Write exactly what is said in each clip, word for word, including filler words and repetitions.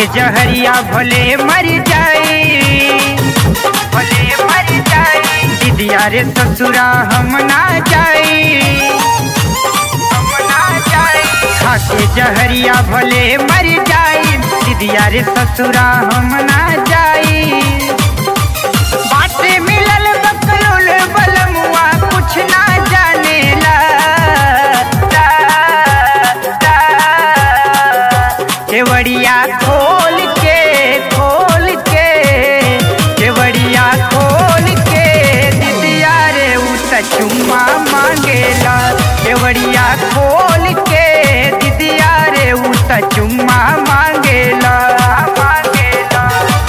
जहरिया भले मर जाए, भले मर जाए, दीदिया रे ससुरा हम ना जाए, हम ना जाए। खाके जहरिया भले मर जाए, दीदिया रे ससुरा हम ना जाए। बाटे मिलल बकलोल बलमुआ कुछ ना जानेला, केवड़िया खोल के खोल के केवड़िया खोल के दीदिया रे उत चुम्मा मांगेला, केवड़िया खोल के दीदिया रे उत चुम्मा मांगेला मांगेला।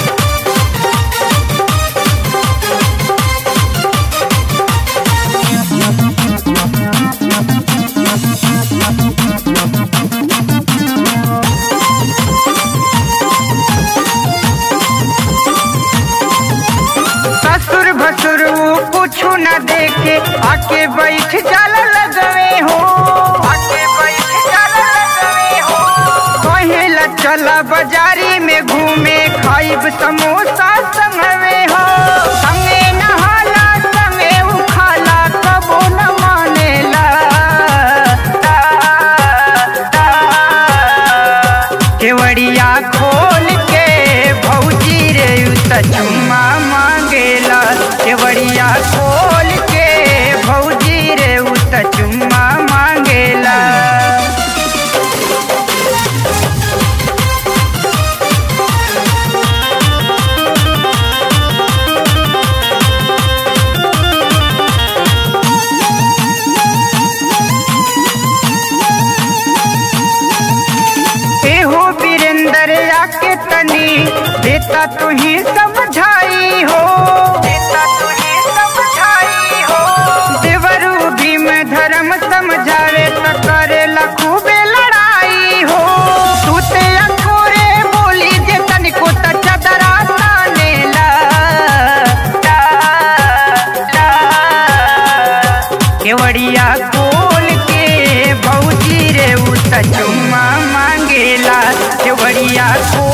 ससुर भसुर कुछु न देखे आके बैठ जाला लगवे हो, आके बैठ जाला लगवे हो। कहेला चला बाजारी में घूमे खाइब समोसा संगवे हो, संगे नहाला संगे उखाला कबो न मानेला। केवड़िया खोल के भौजी रे उत चुम्मा मांगेला, केवड़िया खोल के भौजी रे उत चुम्मा मांगेला। एहो वीरेंद्र आके तनी देता तुही समझाई हो, देता तुही समझाई हो। देवरू भीम धर्म समझावे त करेला खूबे लड़ाई हो। तूते अंकुरे बोली जे तनिको त चदरा तानेला, केवड़िया खोल के भौजी रे उत चुम्मा मांगेला, केवड़िया